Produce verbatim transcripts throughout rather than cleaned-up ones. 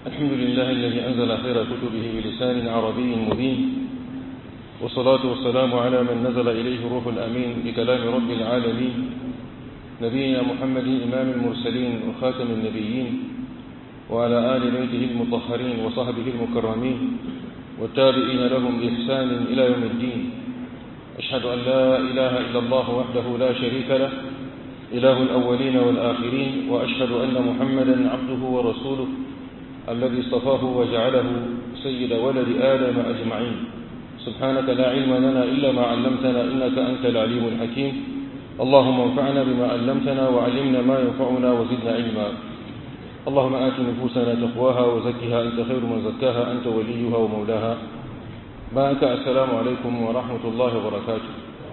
الحمد لله الذي أنزل خير كتبه بلسان عربي مبين، والصلاة والسلام على من نزل إليه روح الأمين بكلام رب العالمين، نبينا محمد إمام المرسلين وخاتم النبيين، وعلى آل بيته المطهرين وصحبه المكرمين والتابعين لهم بإحسان إلى يوم الدين. أشهد أن لا إله إلا الله وحده لا شريك له، إله الأولين والآخرين، وأشهد أن محمدا عبده ورسوله الذي اصطفاه وجعله سيد ولد آدم أجمعين. سبحانك لا علم لنا إلا ما علمتنا إنك أنت العليم الحكيم. اللهم انفعنا بما علمتنا وعلمنا ما ينفعنا وزدنا علما. اللهم آت نفوسنا تقواها وزكها أنت خير من زكاها أنت وليها ومولاها. بارك السلام عليكم ورحمة الله وبركاته.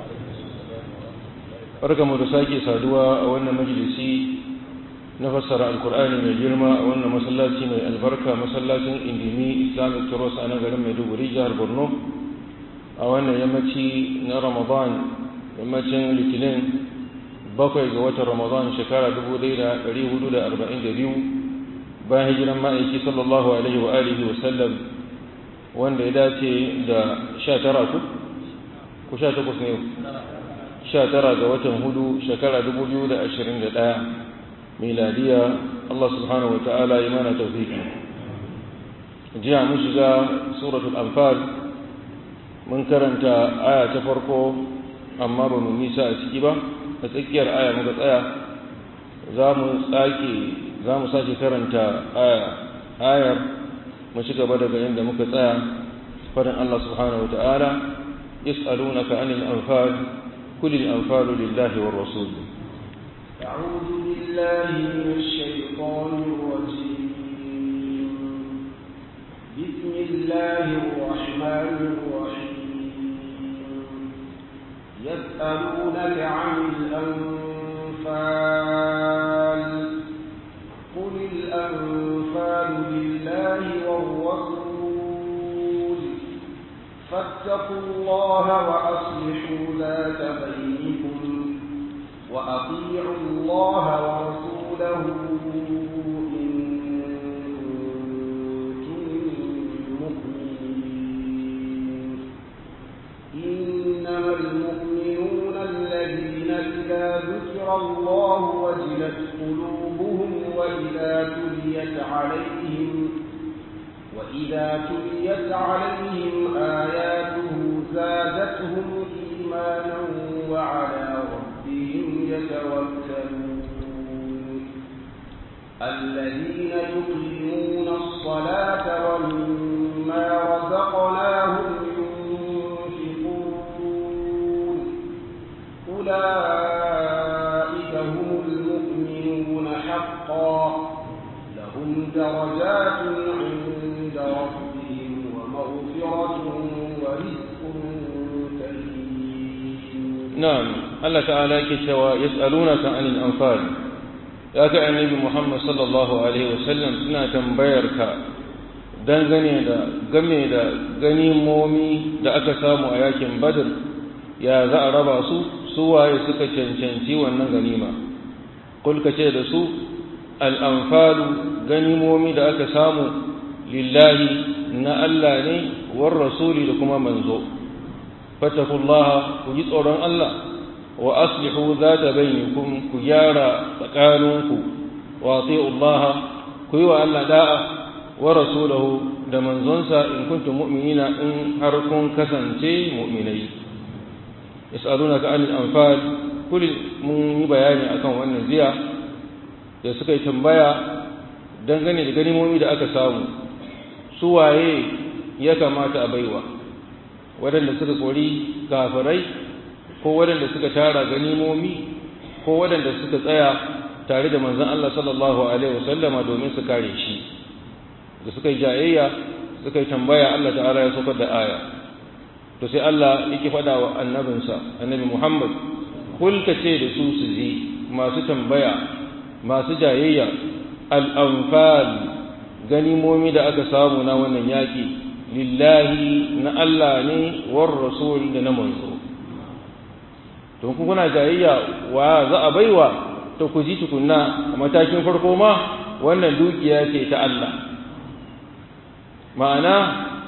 بركة مدساكي سادوا أولنا مجلسي نفسر القرآن من الجرمى أولنا مسلاتي من البركة مسلاتي اندمي إسلام التروس أنا قلم يدوب رجال برنو أولنا يمتي رمضان يمتي لتلين bakwai ga watan Ramadan shekara dubu ɗaya da ɗari hudu da arba'in da biyu bayan hijiran ma'aiki sallallahu alaihi wa alihi wa sallam, wanda ya dace da sha tara ku ku sha takwas ne sha tara ga watan hudu shekara dubu biyu da ashirin da ɗaya miladiya. Allah subhanahu wa ta'ala ya mana tawfiki. jiya mun shiga suratul anfal, mun karanta aya ta farko amma ba mu nisa a ciki ba. a tsakiyar aya muka tsaya, za mu sake za mu sake karanta ayar mu ci gaba daga inda muka tsaya. farin Allah subhanahu wa ta'ala, yas'alunaka 'anil anfal qul al anfalu lillahi war rasul. a'udhu billahi minash shaitanir rajim. bismillahir rahmanir rahim. يسألونك عن الأنفال قل الأنفال لله والرسول فاتقوا الله وأصلحوا ذات بينكم وأطيعوا الله ورسوله إن كنتم مؤمنين. إنما المؤمنون الذين إذا ذكر الله وجلت قلوبهم وإذا تليت عليهم وإذا تليت عليهم آياته زادتهم إيمانا وعلى ربهم يتوكلون. الذين يقيمون الصلاة ومما رزقناهم أولئك هم المؤمنون حقا لهم درجات عند ربهم ومغفرة ورزق كريم. نعم، الله تعالى كتوى يسألونك عن الأنفال. يا النبي محمد صلى الله عليه وسلم سنة تنبيرك dangane da game da ganimomi da aka samu a yakin Badr, ya za a raba su, su waye suka cancanci wannan ganima. Kul ka ce da su, al'amfalu ganimomi da aka samu lillahi na Allah ne, war rasuli da kuma manzo. Fatakullaha, ku ji tsoron Allah, wa aslihu za ta bayyukun ku gyara tsakaninku, wa ati'ullaha ku yi wa Allah da'a, wa rasulahu da manzonsa in kuntum mu'minina in har kun kasance mu'minai. yas'alunaka 'anil anfal kul mun yi bayani akan wannan ziya da suka yi tambaya dangane da ganimomi da aka samu, su waye ya kamata a baiwa, waɗanda suka kori kafirai ko waɗanda suka tara ganimomi ko waɗanda suka tsaya tare da manzon Allah sallallahu alaihi wasallama domin su kare shi. da suka yi jayayya suka yi tambaya, Allah ta'ala ya saukar da aya. to sai Allah yake faɗa wa annabinsa annabi Muhammad, kul ka ce da su su ji masu tambaya masu jayayya, al-anfal ganimomi da aka samu na wannan yaki lillahi na Allah ne, war rasul da na manzo. to kun kuna jayayya wa za a baiwa, to ku ji tukunna a matakin farko ma wannan dukiya ce ta Allah, ma'ana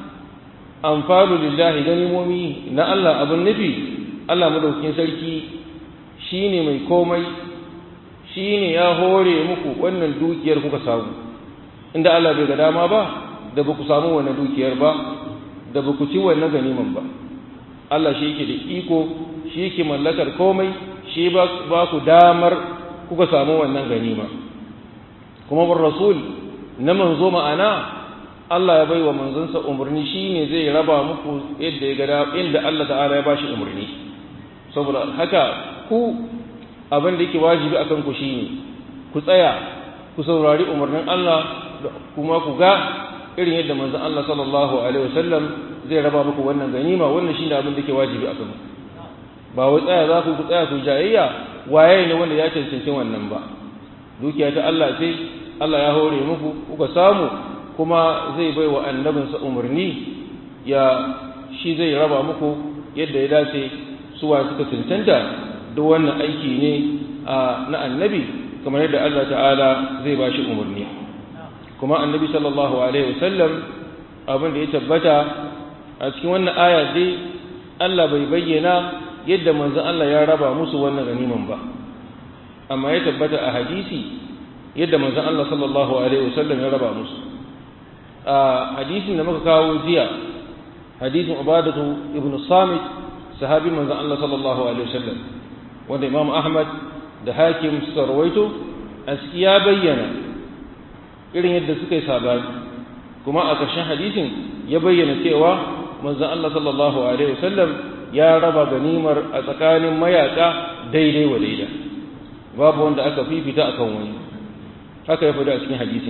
amfalu lillahi ganimomi na Allah abin nufi Allah madaukakin sarki shine mai komai shine ya hore muku wannan dukiyar kuka samu inda Allah bai ga dama ba da ba ku samu wannan dukiyar ba da ba ku ci wannan ganiman ba Allah shi yake da iko shi yake mallakar komai shi ba ku damar kuka samu wannan ganima kuma bar rasul na manzo ma'ana Allah ya bai wa manzansa umarni shine zai raba muku yadda ya gada inda Allah ta'ala ya bashi umarni saboda haka ku abin da yake wajibi akan ku shine ku tsaya ku saurari umarnin Allah kuma ku ga irin yadda manzon Allah sallallahu alaihi wasallam zai raba muku wannan ganima wannan shine abin da yake wajibi akan ku ba wai tsaya za ku ku tsaya ku jayayya waye ne wanda ya cancanci wannan ba dukiya ta Allah sai Allah ya hore muku kuka samu kuma zai bai wa annabinsa umarni ya shi zai raba muku yadda ya dace suwa suka cancanta da wannan aiki ne na annabi kamar yadda Allah ta'ala zai ba shi umarni kuma annabi sallallahu alaihi wasallam abin da ya tabbata a cikin wannan aya dai Allah bai bayyana yadda manzon Allah ya raba musu wannan ganiman ba amma ya tabbata a hadisi yadda manzon Allah sallallahu alaihi wasallam ya raba musu a hadisin da muka kawo jiya hadisin Ubadatu ibn Samit sahabi manzon Allah sallallahu alaihi wasallam wanda Imam Ahmad da Hakim suka rawaito a cikin ya bayyana irin yadda suka yi sabani kuma a ƙarshen hadisin ya bayyana cewa manzon Allah sallallahu alaihi wasallam ya raba ganimar a tsakanin mayaka daidai wa daida babu wanda aka fifita akan wani haka ya faɗa a cikin hadisin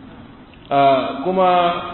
kuma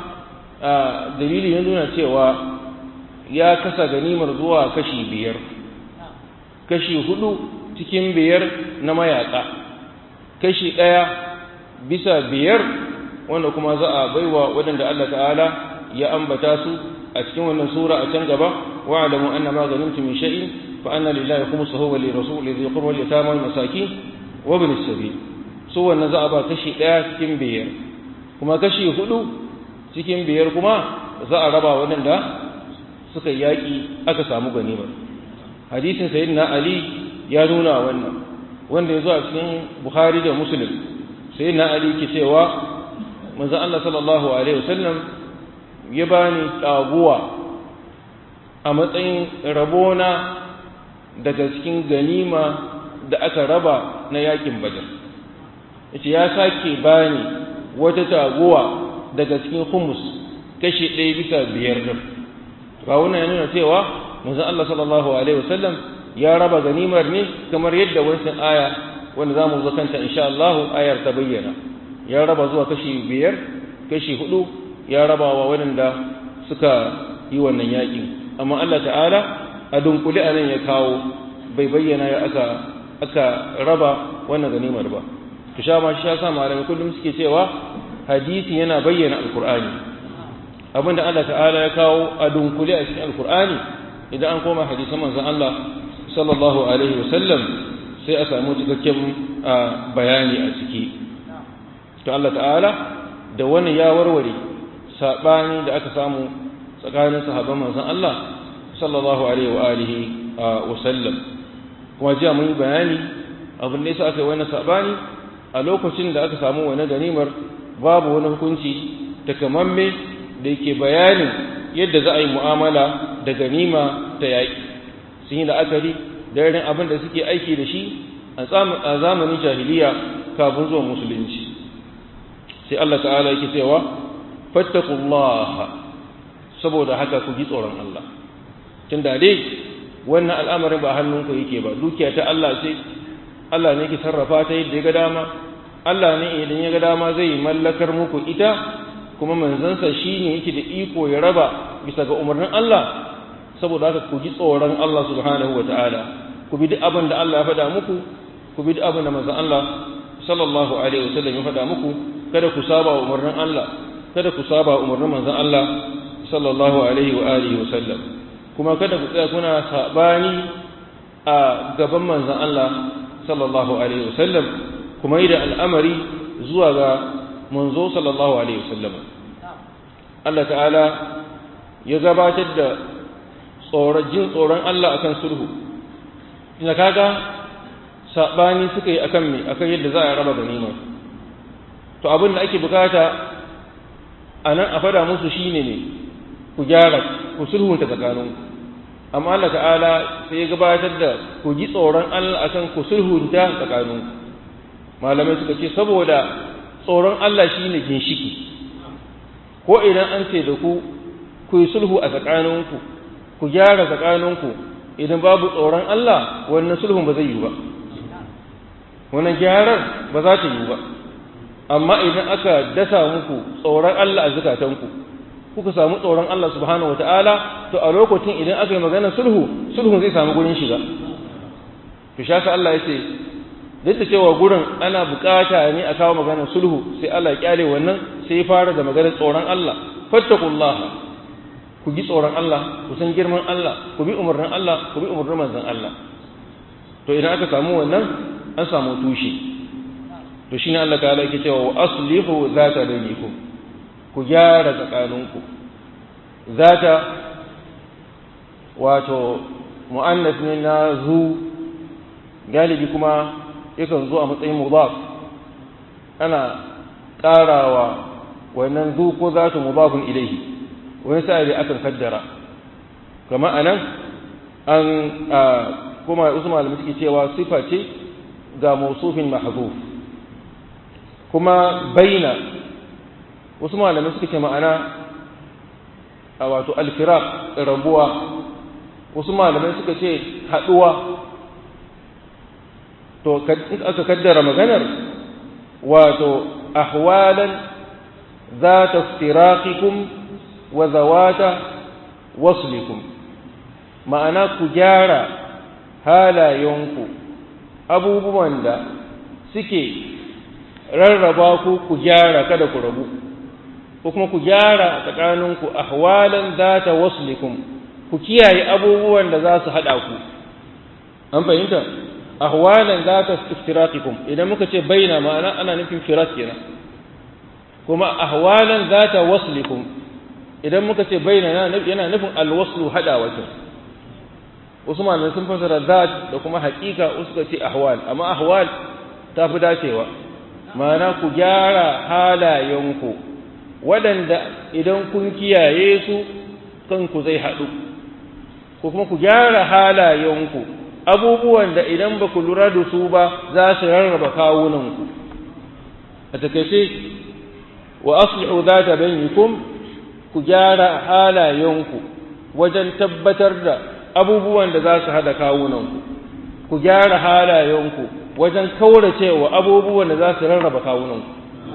dalili ya nuna cewa ya kasa ganimar zuwa kashi biyar kashi hudu cikin biyar na mayaka kashi ɗaya bisa biyar wanda kuma za a baiwa waɗanda Allah ta'ala ya ambata su a cikin wannan sura a can gaba wa'lamu anna ma ghanimtum min shay'in fa anna lillahi khumsuhu wa lirrasuli dhil qurba wal yatama wal masakin wa ibn as-sabil su wannan za a ba kashi ɗaya cikin biyar kuma kashi hudu cikin biyar kuma za a raba waɗanda suka yaƙi aka samu ganima hadisin sayyidina ali ya nuna wannan wanda ya zo a cikin bukhari da muslim sayyidina ali ke cewa manzon Allah sallallahu alaihi wasallam ya bani taguwa a matsayin rabona daga cikin ganima da aka raba na yakin badar yace ya sake bani wata taguwa daga cikin humus kashi ɗaya bisa biyar din ba wannan ya nuna cewa manzon Allah sallallahu alaihi wasallam ya raba ganimar ne kamar yadda wancan aya wanda zamu zo kanta insha Allah ayar ta bayyana ya raba zuwa kashi biyar kashi hudu ya raba wa waɗanda suka yi wannan yakin amma Allah ta'ala a dunkule anan ya kawo bai bayyana ya aka aka raba wannan ganimar ba to sha ma shi ya sa malamai kullum suke cewa hadisi yana bayyana alqur'ani abinda Allah ta'ala ya kawo a dunkule a cikin alqur'ani idan an koma hadisan manzon Allah sallallahu alaihi wasallam sai a samu cikakken bayani a ciki to Allah ta'ala da wannan ya warware sabani da aka samu tsakanin sahabban manzon Allah sallallahu alaihi wa alihi wa sallam kuma jiya mun yi bayani abin da yasa aka yi wannan sabani a lokacin da aka samu wani ganimar babu wani hukunci takamamme da yake bayanin yadda za a yi mu'amala da ganima ta yaƙi sun yi la'akari da irin abin da suke aiki da shi a zamanin jahiliya kafin zuwa musulunci sai Allah ta'ala yake cewa fattaqullaha saboda haka ku ji tsoron Allah tunda dai wannan al'amarin ba hannunku yake ba dukiya ta Allah ce Allah ne yake sarrafa ta yadda ya ga dama Allah ne idan ya ga dama zai mallakar muku ita kuma manzansa shine yake da iko ya raba bisa ga umarnin Allah saboda haka ku ji tsoron Allah subhanahu wataala ku bi duk abin da Allah ya faɗa muku ku bi duk abin da manzon Allah sallallahu alaihi wasallam ya faɗa muku kada ku saba wa umarnin Allah kada ku saba wa umarnin manzon Allah sallallahu alaihi wa alihi wasallam kuma kada ku tsaya kuna sabani a gaban manzon Allah sallallahu alaihi wasallam kuma yi da al'amari zuwa ga manzo sallallahu alaihi wasallam Allah ta'ala ya gabatar da tsoron jin tsoron Allah akan sulhu ina kaga sabani suka yi akan me akan yadda za a raba ganima to abin da ake bukata anan a fada musu shine ne ku gyara ku sulhunta tsakaninku amma Allah ta'ala sai ya gabatar da ku ji tsoron Allah akan ku sulhunta tsakaninku malamai suka ce saboda tsoron Allah shine ginshiki ko idan an ce da ku ku yi sulhu a tsakaninku ku gyara tsakaninku idan babu tsoron Allah wannan sulhun ba zai yi ba wannan gyarar ba za ta yi ba amma idan aka dasa muku tsoron Allah a zukatanku kuka samu tsoron Allah subhanahu wataala to a lokacin idan aka yi magana sulhu sulhun zai samu gurin shiga to shaka Allah ya ce duk da cewa gurin ana bukata ne a kawo magana sulhu sai Allah ya kyale wannan sai ya fara da maganar tsoron Allah fattaqullaha ku ji tsoron Allah ku san girman Allah ku bi umarnin Allah ku bi umarnin manzon Allah to idan aka samu wannan an samu tushe to shine Allah ta'ala yake cewa aslihu zata bainakum ku gyara tsakaninku zata wato mu'annas ne na zu galibi kuma yakan zo a matsayin mudaf ana ƙarawa wannan zu ko zatu mudafun ilayhi wani sa'i akan kaddara kama anan an kuma wasu malamai suke cewa sifa ce ga mausufin mahzuf kuma baina wasu malamai suke ce ma'ana a wato alfiraq rabuwa wasu malamai suka ce haduwa to aka kaddara maganar wato ahwalan ذات افتراقكم وذوات وصلكم ma'ana ku gyara halayenku abubuwan da suke rarraba ku ku gyara kada ku rabu ko kuma ku gyara tsakaninku ahwalan zata waslikum ku kiyaye abubuwan da za su hada ku an fahimta ahwalan zata iftiraqikum idan muka ce baina ma'ana ana nufin firat kenan kuma ahwalan zata waslikum idan muka ce baina yana nufin alwaslu hadawa kenan wasu malamai sun fasara zat da kuma haƙiƙa wasu suka ce ahwal amma ahwal ta fi dacewa ma'ana ku gyara halayenku waɗanda idan kun kiyaye su kanku zai haɗu ko kuma ku gyara halayenku abubuwan da idan ba ku lura da su ba za su rarraba kawunanku a takaice wa aslihu zata bainakum ku gyara halayenku wajen tabbatar da abubuwan da za su hada kawunanku ku gyara halayenku wajen kauracewa abubuwan da za su rarraba kawunanku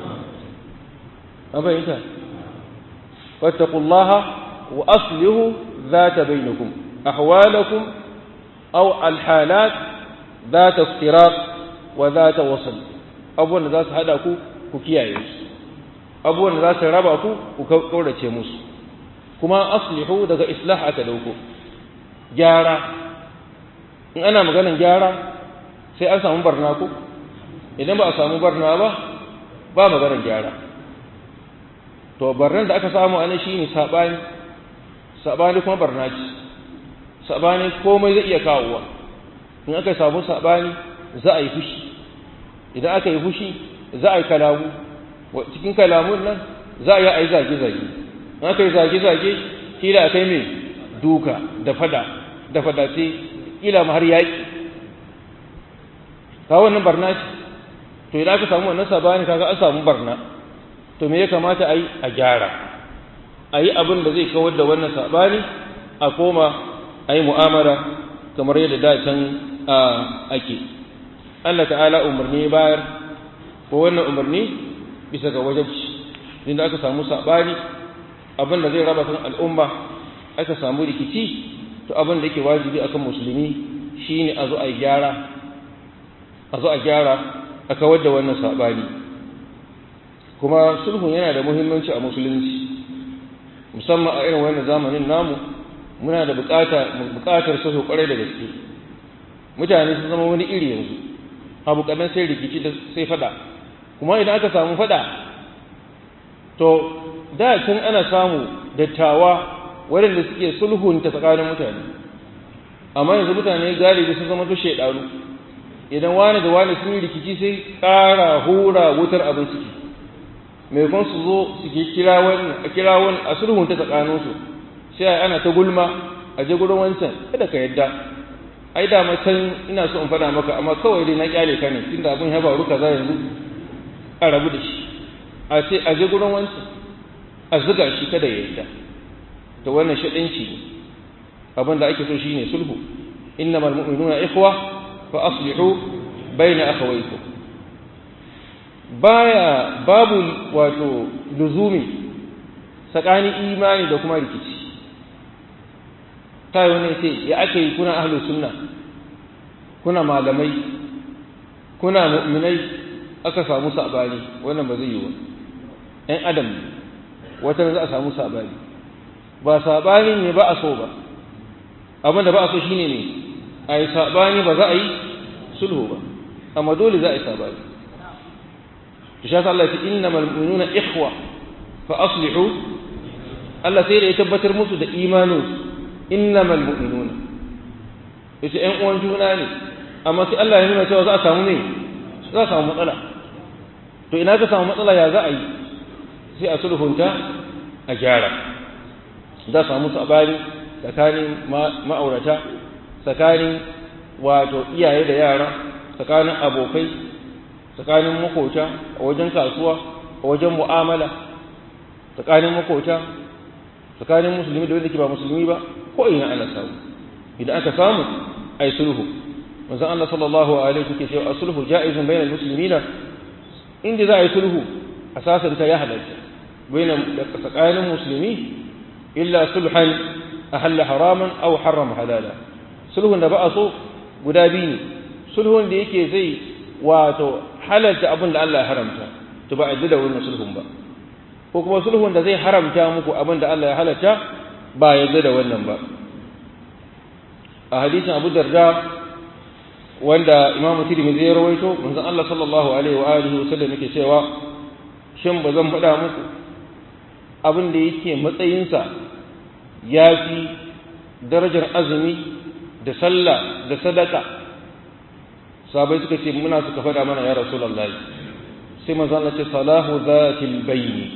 an fahimta fattaqullaha wa aslihu zata bainakum ahwalakum aw alhalat zata iftiraq wa zata wasl abubuwan da za su hada ku ku kiyaye su abubuwan da za su raba ku ku kaurace musu kuma aslihu daga islah aka dauko gyara in ana maganar gyara sai an samu barna ko idan ba a samu barna ba ba maganar gyara to barnan da aka samu anan shine sabani sabani kuma barna ce sabani komai zai iya kawowa in aka samu sabani za a yi fushi idan aka yi fushi za a yi kalamu cikin kalamun nan za a yi ai zage zage in aka yi zage zage kila akai mai duka da fada da fada sai kila ma har yaki ka wannan barna ce to idan aka samu wannan sabani kaga an samu barna to me ya kamata ai a gyara ai abin da zai kawar da wannan sabani a koma ai mu'amala kamar yadda da can ake Allah ta'ala umarni bayar ko wannan umarni bisa ga wajibci inda aka samu sabani abin da zai raba kan al'umma aka samu rikici to abin da yake wajibi akan musulmi shine a zo a gyara a zo a gyara a kawar da wannan sabani kuma sulhu yana da muhimmanci a musulunci musamman a irin wannan zamanin namu muna da bukata bukatar sulhu kwarai da gaske mutane sun zama wani iri yanzu abu kadan sai rikici da sai fada kuma idan aka samu fada to da tun ana samu dattawa waɗanda suke sulhunta tsakanin mutane amma yanzu mutane galibi sun zama su shaidaru idan wani da wani sun yi rikici sai ƙara hura wutar abin suke maimakon su zo su ke kira wani a kira wani a sulhunta tsakaninsu sai ana ta gulma a je gurin wancan kada ka yadda ai da mai san ina so in faɗa maka amma kawai dai na kyale ka ne tunda abin ya faru kaza yanzu a rabu da shi a ce a je gurin wancan a zuga shi kada ya yadda to wannan shaɗinci abin da ake so shine sulhu innamal mu'minuna ikhwa fa aslihu bayna akhawaykum baya babu wato luzumi tsakanin imani da kuma rikici kai wani ce ya ake yi kuna ahlus sunna kuna malamai kuna mu'minai aka samu sabani wannan ba zai yi ba ɗan adam wata za a samu sabani ba sabani ne ba a so ba abinda ba a so shine ne a yi sabani ba za a yi sulhu ba amma dole za a yi sabani to shi Allah ya ce innamal mu'minuna ikhwa fa aslihu Allah sai da ya tabbatar musu da imaninsu innamal mu'minuna yace ƴan uwan juna ne amma sai Allah ya nuna cewa za a samu ne za a samu matsala to ina ka samu matsala ya za a yi sai a sulhunta a gyara za a samu sabani tsakanin ma'aurata tsakanin wato iyaye da yara tsakanin abokai tsakanin makota a wajen kasuwa a wajen mu'amala tsakanin makota tsakanin musulmi da wanda ke ba musulmi ba ko ina ana samu idan aka samu ai sulhu manzon Allah sallallahu alaihi wasallam cewa as-sulhu ja'izun bainal muslimina inda za a yi sulhu asasan ta ya halatta bainal tsakanin musulmi illa sulhan ahalla haraman aw harrama halala sulhun da ba a so guda biyu ne sulhun da yake zai wato halalta abin da Allah ya haramta to ba a yi da wannan sulhun ba ko kuma sulhun da zai haramta muku abin da Allah ya halatta ba ya da wannan ba a hadisin Abu Darda wanda Imam Tirmidhi ya rawaito manzon Allah sallallahu alaihi wa alihi wasallam yake cewa shin ba zan faɗa muku abin da yake matsayinsa yafi darajar azumi da sallah da sadaka sahabbai suka ce muna suka faɗa mana ya Rasulullahi sai manzon Allah ce salahu zatil bayni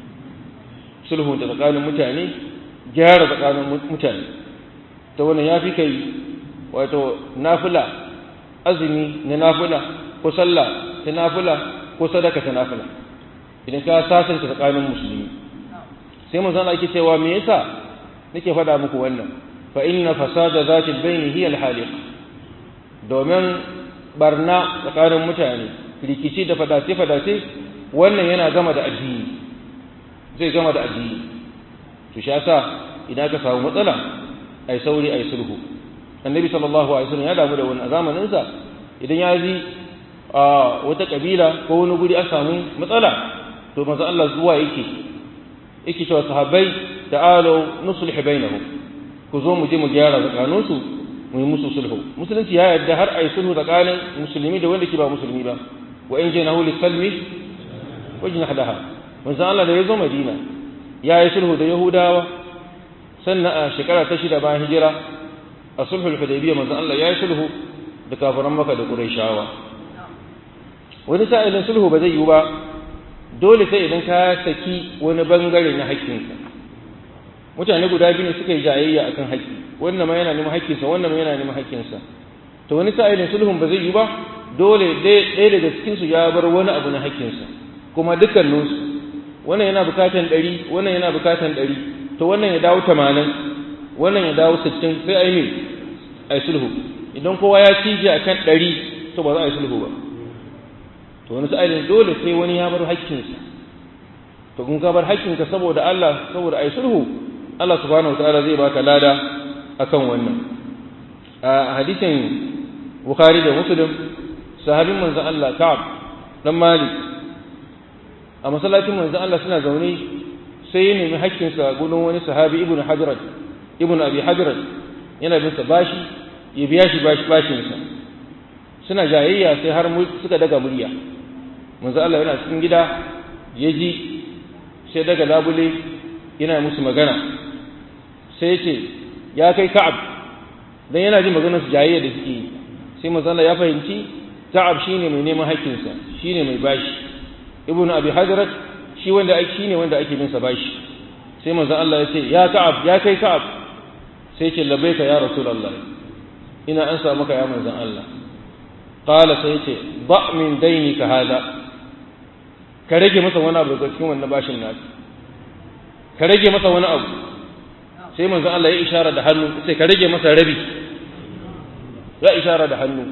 sulhu da tsakanin mutane gyara tsakanin mutane ta wannan ya fi kai wato nafila azumi na nafila ko sallah ta nafila ko sadaka ta nafila idan ka sasanta tsakanin musulmi sai mun zana ake cewa me yasa nake faɗa muku wannan fa inna fasada zati bayni hiya al-haliq domin barna tsakanin mutane rikici da fadace fadace wannan yana gama da addini zai gama da addini to shi yasa idan ka samu matsala ai sauri ai sulhu annabi sallallahu alaihi wasallam ya damu da wannan zamanin sa idan ya ji a wata kabila ko wani guri an samu matsala to manzo Allah zuwa yake yake cewa sahabbai ta'alu nuslih bainahum ku zo mu je mu gyara tsakanin su mu yi musu sulhu musulunci ya yarda har ai sulhu tsakanin musulmi da wanda ke ba musulmi ba wa in janahu lisalmi wajnah laha manzo Allah da ya zo Madina ya yi sulhu da Yahudawa sannan a shekara ta shida bayan hijira a sulhul hudaybiyya manzo Allah ya yi sulhu da kafiran Makka da Qurayshawa wani sa'ilin sulhu ba zai yi ba dole sai idan ka saki wani bangare na haƙƙinka mutane guda biyu ne suka yi jayayya akan haƙƙi wannan ma yana neman haƙƙinsa wannan ma yana neman haƙƙinsa to wani sa'ilin sulhun ba zai yi ba dole ɗaya daga cikin su ya bar wani abu na haƙƙinsa kuma dukkaninsu wannan yana bukatan ɗari wannan yana bukatan ɗari to wannan ya dawo tamanin wannan ya dawo sittin sai a yi mai a yi sulhu idan kowa ya cije a kan ɗari to ba za a yi sulhu ba to wani sa'ilin dole sai wani ya bar haƙƙinsa to kun ka bar haƙƙinka saboda Allah saboda a yi sulhu Allah subhanahu wataala zai baka lada akan wannan a hadisin Bukhari da Muslim sahabin manzon Allah Ka'ab dan Malik a masallacin manzon Allah suna zaune sai ya nemi haƙƙinsa gudun wani sahabi ibnu Hajrat ibnu Abi Hajrat yana bin sa bashi ya biya shi bashi bashinsa suna jayayya sai har suka daga murya manzon Allah yana cikin gida ya ji sai daga labule yana musu magana sai ce ya kai Ka'ab dan yana jin maganar su jayayya da suke yi sai manzo Allah ya fahimci Ka'ab shine mai neman haƙƙinsa shine mai bashi ibnu abi hadrat shi wanda ake shine wanda ake bin sa bashi sai manzo Allah ya ce ya Ka'ab ya kai Ka'ab sai ce labbaika ya rasulullah ina an sa maka ya manzon Allah qala sai ce ba min dainika hada ka rage masa wani abu daga cikin wannan bashin naka ka rage masa wani abu sai manzon Allah ya ishara da hannu sai ka rage masa rabi ya ishara da hannu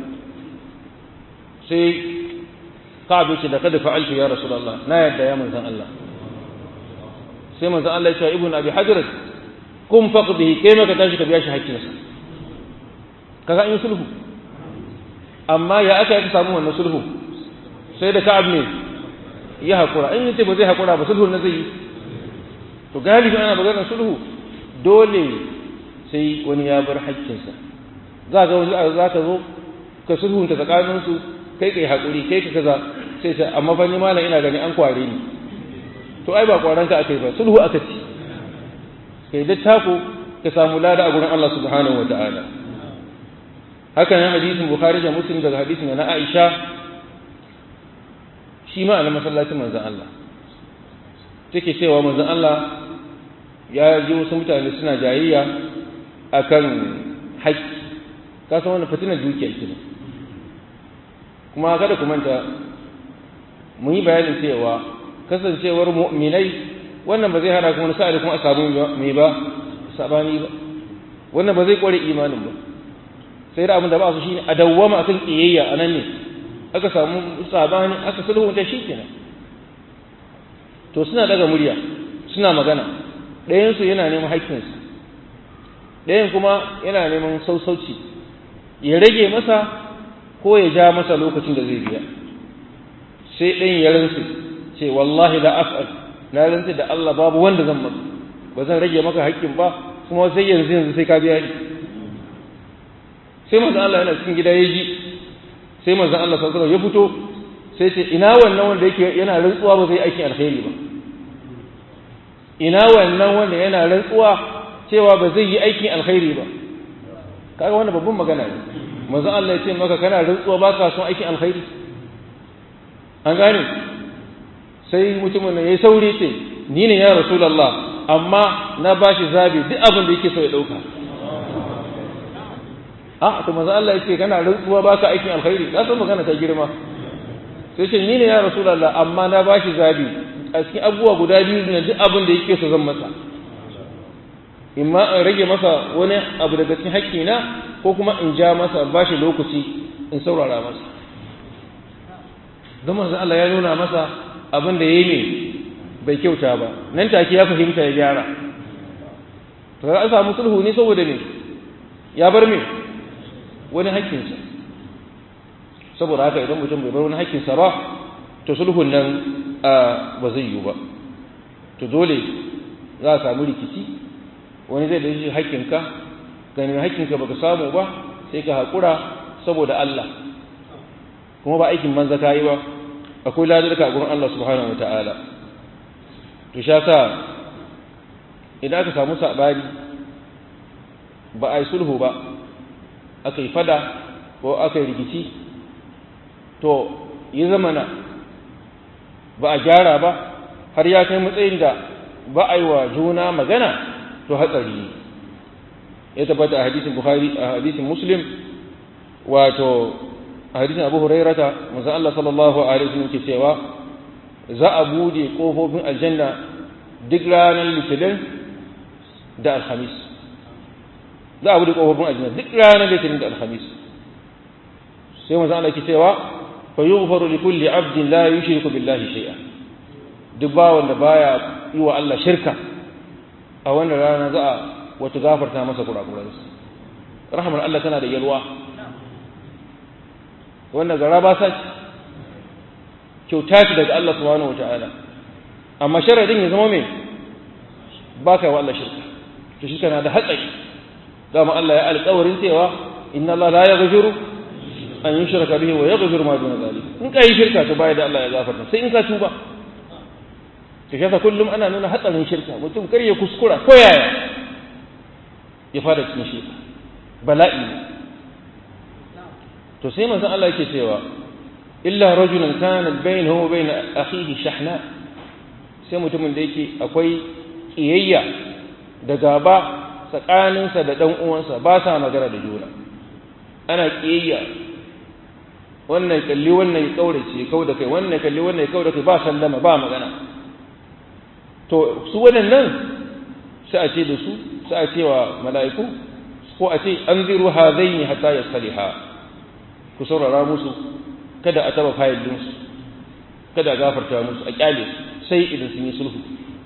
sai Ka'ab ce da kada fa'altu ya rasulullah na yadda ya manzon Allah sai manzon Allah ya ce ibnu abi hadrat kum faqdihi kai maka tashi ka biya shi hakkinsa kaga in sulhu amma ya aka yi samu wannan sulhu sai da Ka'ab ne ya hakura in yace ba zai hakura ba sulhu na zai yi to galibi ana maganar sulhu dole sai wani ya bar hakkinsa za ga wani za ka zo ka sulhunta tsakanin su kai kai hakuri kai ka kaza sai sai amma fa ni malam ina gani an kware ni to ai ba kwaran ka akai ba sulhu aka ci kai da tako ka samu lada a gurin Allah subhanahu wataala haka nan hadisin Bukhari da Muslim daga hadisin na Aisha shi ma a masallacin manzon Allah take cewa manzon Allah ya ji wasu mutane suna jayayya akan haƙƙi ka san wannan fitinar dukiyar ki kuma kada ku manta mun yi bayanin cewa kasancewar mu'minai wannan ba zai hana kuma sa'a da kuma a samu mai ba sabani ba wannan ba zai kware imanin ba sai da abin da ba su shine a dawwama akan kiyayya anan ne aka samu sabani aka sulhunta shikenan to suna daga murya suna magana ɗayan su yana neman haƙƙinsa ɗayan kuma yana neman sausauci ya rage masa ko ya ja masa lokacin da zai biya sai ɗayan ya rantsu ce wallahi la af'al na rantsu da Allah babu wanda zan maka ba zan rage maka haƙƙin ba kuma sai yanzu yanzu sai ka biya ni sai manzon Allah yana cikin gida ya ji sai manzon Allah sallallahu alaihi wasallam ya fito sai ce ina wannan wanda yake yana rantsuwa ba zai aikin alkhairi ba ina wannan wanda yana rantsuwa cewa ba zai yi aikin alkhairi ba kaga wannan babban magana ne manzon Allah ya ce maka kana rantsuwa ba ka son aikin alkhairi an gane sai mutumin nan yayi sauri ce ni ne ya rasulullah amma na bashi zabi duk abin da yake so ya dauka ah to manzo Allah yake kana rantsuwa baka aikin alkhairi ka san magana ta girma sai ce ni ne ya rasulullah amma na bashi zabi a cikin abubuwa guda biyu ne duk abin da yake so zan masa imma in rage masa wani abu daga cikin haƙƙina ko kuma in ja masa bashi lokaci in saurara masa don manzo Allah ya nuna masa abin da yayi ne bai kyauta ba nan take ya fahimta ya gyara to an samu sulhu ne saboda me ya bar me wani haƙƙinsa saboda haka idan mutum bai bar wani haƙƙinsa ba to sulhun nan ba zai yi ba to dole za a samu rikici wani zai da shi haƙƙinka ganin haƙƙinka baka samu ba sai ka haƙura saboda Allah kuma ba aikin banza ka yi ba akwai ladarka a gurin Allah subhanahu wataala to sha sa idan aka samu saɓani ba a yi sulhu ba aka yi fada ko aka yi rikici to yi zamana ba a gyara ba har ya kai matsayin da ba a yi wa juna magana to hatsari ya tabbata a hadisin Bukhari a hadisin Muslim wato a hadisin Abu Hurairata manzon Allah sallallahu alaihi wasallam ke cewa za a bude kofofin aljanna duk ranar Litinin da Alhamis za a bude kofofin aljanna duk ranar Litinin da Alhamis sai manzon Allah ke cewa fa yughfaru li kulli 'abdin la yushriku billahi shay'a duk bawon da baya yi wa Allah shirka a wannan rana za a wata gafarta masa kurakuransa rahmar Allah tana da yalwa wannan gara ba sa kyauta ce daga Allah subhanahu wataala amma sharadin ya zama mai baka wa Allah shirka to shirka na da hatsari dama Allah ya alƙawarin cewa inna Allah la yaghfiru an yushraka bihi wa yaghfiru ma duna zalik in kai shirka to bai da Allah ya gafarta sai in ka tuba to yasa kullum ana nuna hatsarin shirka mutum kar ya kuskura ko yaya ya fara cikin shirka bala'i ne to sai manzon Allah yake cewa illa rajulan kana bainahu wa bain akhihi shahna sai mutumin da yake akwai kiyayya da gaba tsakaninsa da dan uwansa ba sa magana da juna ana kiyayya wannan kalli wannan ya kaurace kau da kai wannan kalli wannan ya kau da kai ba sallama ba magana to su waɗannan sai a ce da su sai a ce wa mala'iku ko a ce an ziru hadaini hatta yasliha ku saurara musu kada a taba fayil dinsu kada a gafarta musu a kyale sai idan sun yi sulhu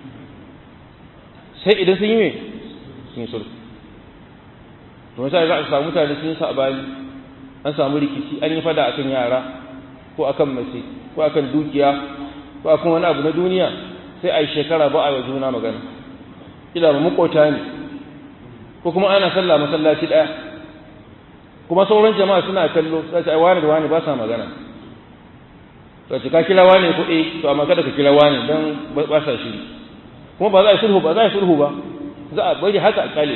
sai idan sun yi me sun yi sulhu to sai za a samu mutane sun yi sabani an samu rikici an yi fada akan yara ko akan mace ko akan dukiya ko akan wani abu na duniya sai a yi shekara ba a yi juna magana kila mu makota ne ko kuma ana sallah masallaci daya kuma sauran jama'a suna kallo sai ai wani da wani ba sa magana to ka kila wani ko eh to amma kada ka kila wani dan ba sa shiri kuma ba za a sulhu ba za a sulhu ba za a bari haka a kale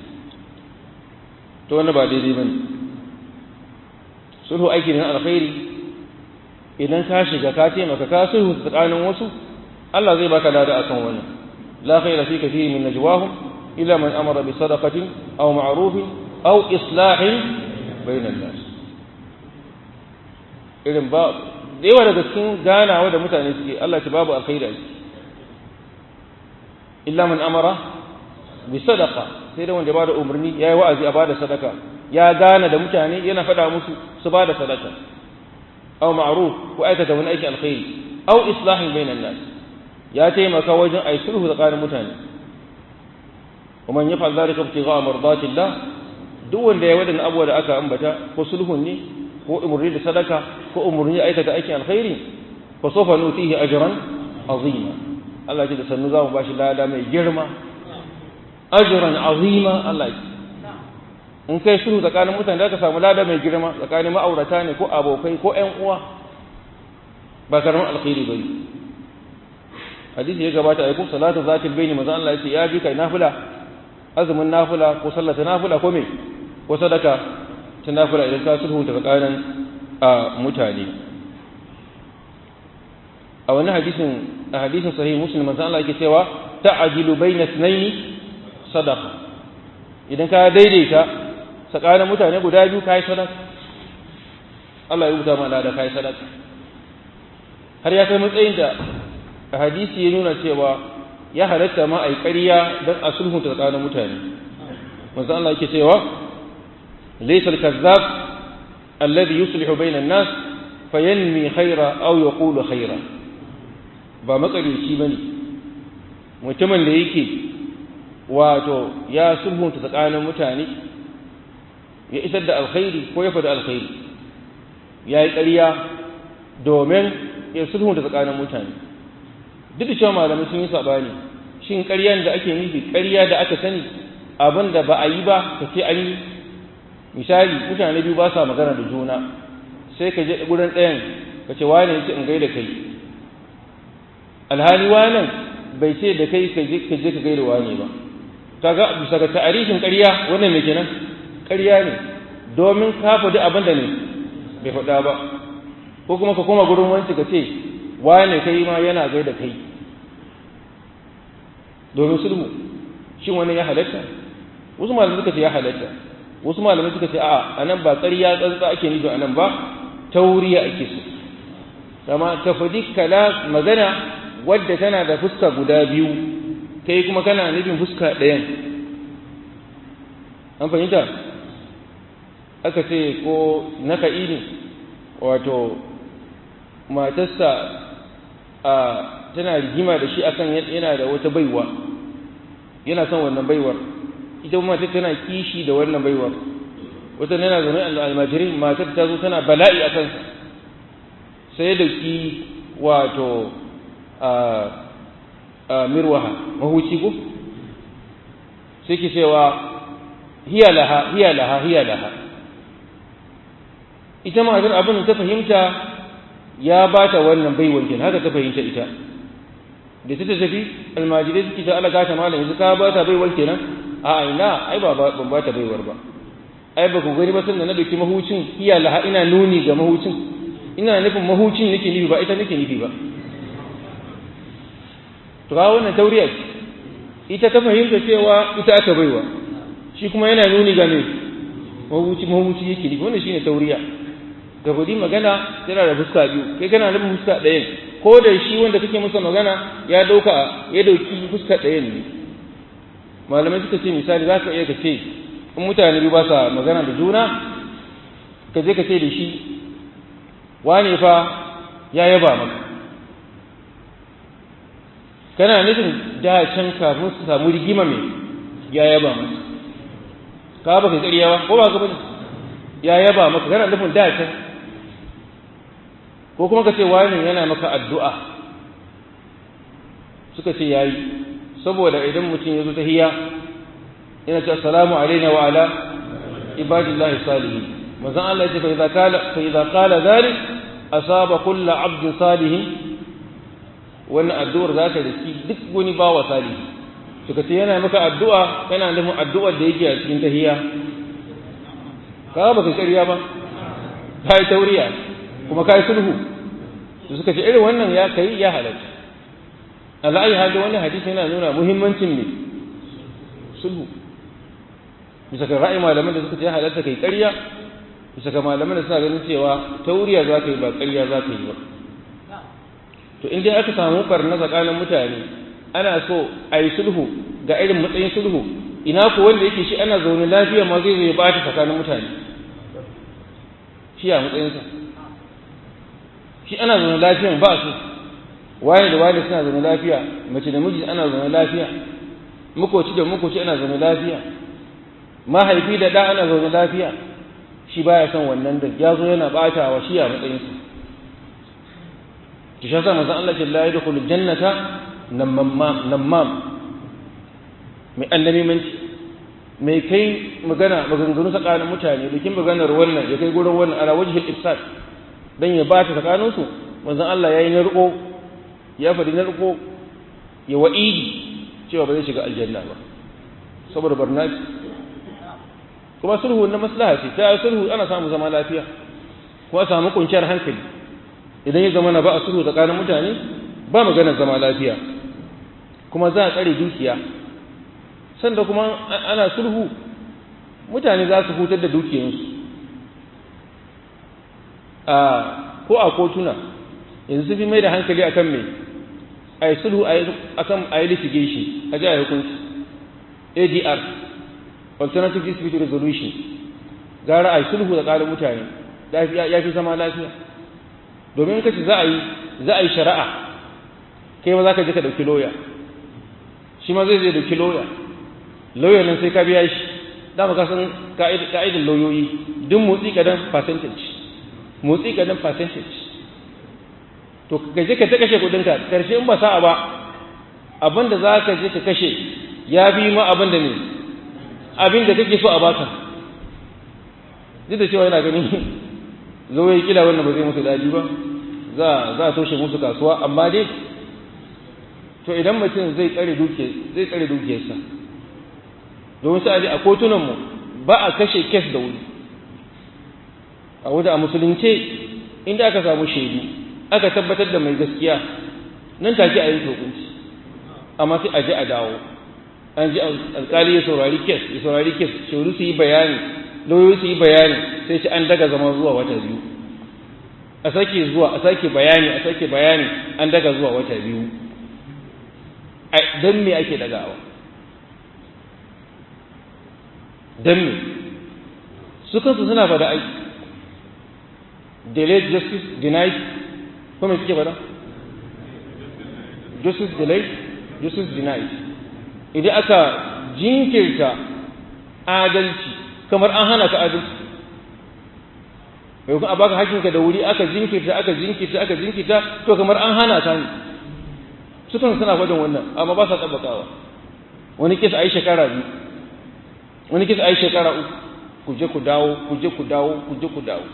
to wannan ba daidai bane sulhu aiki ne alkhairi idan ka shiga ka ce maka ka sulhu tsakanin wasu Allah zai baka lada akan wannan la khayra fi kathirin min najwahum illa man amara bi sadaqatin aw ma'rufin aw islahin bainan nas irin ba da yawa daga cikin ganawa da mutane suke Allah ta babu alkhairi illa man amara bi sadaqa sai da wanda ba da umarni yayi wa'azi a bada sadaka ya gana da mutane yana faɗa musu su bada sadaka aw ma'ruf ko aikata wani aiki alkhairi aw islahin bainan nas ya taimaka wajen ai sulhu tsakanin mutane ومن يفعل ذلك ابتغاء مرضات الله duk wanda ya wadannan abuwa da aka ambata ko sulhun ne ko umurni da sadaka ko umurni aikata aikin alkhairi fa sawfa nutihi ajran azima Allah ya da sannu zamu bashi lada mai girma ajran azima Allah ya in kai sulhu tsakanin mutane da ka samu lada mai girma tsakanin ma'aurata ne ko abokai ko ƴan uwa ba karamin alkhairi bane hadisi ya gabata ai ko salatu zatil bayni manzo Allah ya ce ya bi kai nafila azumin nafila ko sallata nafila ko me ko sadaka ta nafila idan ka sulhu ta tsakanin mutane a wannan hadisin a hadisin sahih muslim manzo Allah yake cewa ta'jilu bayna ithnaini sadaqa idan ka daidaita tsakanin mutane guda biyu kai sadaka Allah ya rubuta mana da kai sadaka har ya kai matsayin da hadisi ya nuna cewa ya halatta ma ai ƙarya don a sulhunta tsakanin mutane manzo Allah yake cewa laysa al-kazzab alladhi yuslihu bayna an-nas fayanmi khayra aw yaqulu khayra ba makarici bane mutumin da yake wato ya sulhunta tsakanin mutane ya isar da alkhairi ko ya fada alkhairi yayi ƙarya domin ya sulhunta tsakanin mutane duk da cewa malamai sun yi sabani shin ƙaryan da ake nufi ƙarya da aka sani abin da ba a yi ba ka ce an yi misali mutane biyu ba sa magana da juna sai ka je gurin ɗayan ka ce wane yace in gaida kai alhali wannan bai ce da kai ka je ka je ka gaida wane ba kaga bisa ga ta'arifin ƙarya wannan me kenan ƙarya ne domin ka faɗi abin da ne bai faɗa ba ko kuma ka koma gurin wanci ka ce wane kai ma yana gaida kai domin sulmu shin wani ya halatta wasu malamai suka ce ya halatta wasu malamai suka ce a'a anan ba ƙarya tsantsa ake nufi anan ba tauriya ake so kama ka faɗi kala magana wadda tana da fuska guda biyu kai kuma kana nufin fuska ɗayan an fahimta aka ce ko naka'i ne wato matarsa a tana rigima da shi akan yana da wata baiwa yana son wannan baiwar ita kuma matar tana kishi da wannan baiwar wata yana zaune almajirin matar ta zo tana bala'i a kansa sai da ki wato a mirwaha mahuci ko sai ki cewa hiya laha hiya laha hiya laha ita matar abin da ta fahimta ya ba ta wannan baiwar kenan haka ta fahimta ita da ta tafi almajirai suke ta alaga ta malam yanzu ka ba ta baiwar kenan a ina ai ba ban ba ta baiwar ba ai ba ku gani ba sun da na dauki mahucin iya laha ina nuni ga mahucin ina nufin mahucin nake nufi ba ita nake nufi ba to ga wannan tauriya ce ita ta fahimta cewa ita aka baiwa shi kuma yana nuni ga me mahuci mahuci yake nufi wannan shine tauriya ga gudi magana tana da fuska biyu kai kana nufin fuska ɗaya ko da shi wanda kake masa magana ya dauka ya dauki fuska ɗaya ne malamai suka ce misali za ka iya ka ce in mutane biyu ba sa magana da juna ka je ka ce da shi wane fa ya yaba maka kana nufin da can kafin su samu rigima mai ya yaba maka ka ba ka ƙarya ba ko ba ka bane ya yaba maka kana nufin da can ko kuma ka ce wani yana maka addu'a suka ce yayi saboda idan mutum ya zo ta hiya yana ce assalamu alaina wa ala ibadillahi salihin manzon Allah ya ce fa idza qala fa idza qala dhalik asaba kullu abdin salihin wannan addu'ar za ta riski duk wani bawa salihi suka ce yana maka addu'a kana nufin addu'ar da yake a cikin tahiyya ka ba ka ƙarya ba kai tauriya kuma kai sulhu su suka ce irin wannan ya kai ya halatta Allah ai hada wannan hadisi yana nuna muhimmancin ne sulhu bisa ga ra'ayi malaman da suka ce ya halatta kai ƙarya bisa ga malaman da suna ganin cewa tauriya za ka yi ba ƙarya za ka yi ba to in dai aka samu barna tsakanin mutane ana so a yi sulhu ga irin matsayin sulhu ina ko wanda yake shi ana zaune lafiya ma zai zo ya bata tsakanin mutane shi a matsayinsa shi ana zaune lafiyan ba su waye da waye suna zaune lafiya mace da miji ana zaune lafiya makoci da makoci ana zaune lafiya mahaifi da da ana zaune lafiya shi baya son wannan da ya zo yana batawa shi a matsayinsa ki sha sa manzon Allah ce la yadkhulu jannata namam namam mai annabi manci mai kai magana maganganu tsakanin mutane bikin maganar wannan ya kai gurin wannan ala wajhil ifsad dan ya bata tsakanin su manzon Allah yayi na riko ya fadi na riko ya wa'idi cewa ba zai shiga aljanna ba saboda barnaci kuma sulhu na maslaha ce ta sulhu ana samu zama lafiya kuma samu kunciyar hankali idan ya zama na ba a sulhu tsakanin mutane ba maganar zama lafiya kuma za a tsare dukiya sanda kuma ana sulhu mutane za su hutar da dukiyarsu a ko a kotuna yanzu su fi mai da hankali akan mai a yi sulhu akan a yi litigation a ji a hukunci A D R alternative dispute resolution gara a yi sulhu da ƙarin mutane ya fi zama lafiya domin kace za a yi za a yi shari'a kai ma za ka je ka ɗauki lauya shi ma zai zai ɗauki lauya lauya nan sai ka biya shi dama ka san ka'idar lauyoyi duk motsi kadan percentage motsi kadan percentage to ka je ka ta kashe kudinka karshe in ba sa'a ba abinda za ka je ka kashe ya bi ma abinda ne abinda kake so a baka duk da cewa yana ganin lauyoyi kila wannan ba zai musu daɗi ba za za a toshe musu kasuwa amma dai to idan mutum zai tsare duke zai tsare dukiyarsa domin sai a kotunanmu ba a kashe kes da wuri a wuda a musulunce inda aka samu shaidu aka tabbatar da mai gaskiya nan take a yi hukunci amma sai a ji a dawo an ji alkali ya saurari kes ya saurari kes shaidu su yi bayani lauyoyi su yi bayani sai shi an daga zama zuwa wata biyu a sake zuwa a sake bayani a sake bayani an daga zuwa wata biyu don me ake dagawa don me su kansu suna fada aiki delayed justice denied kuma suke fada justice delayed justice denied idan aka jinkirta adalci kamar an hana ka adalci mai kuma a baka hakinka da wuri aka jinkirta aka jinkirta aka jinkirta to kamar an hana ka ne sukan suna faɗin wannan amma ba sa tabbakawa wani kisa ai shekara biyu wani kisa ai shekara uku ku je ku dawo ku je ku dawo ku je ku dawo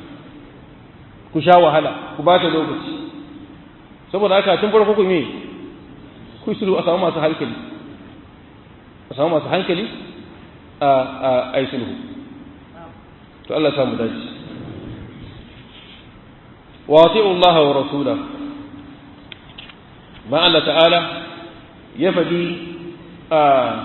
ku sha wahala ku ba ta lokaci saboda haka tun farko ku me ku ku sulhu a samu masu hankali a samu masu hankali a a sulhu to Allah samu dace wa ati'u Allah wa rasulahu ma Allah ta'ala ya fadi a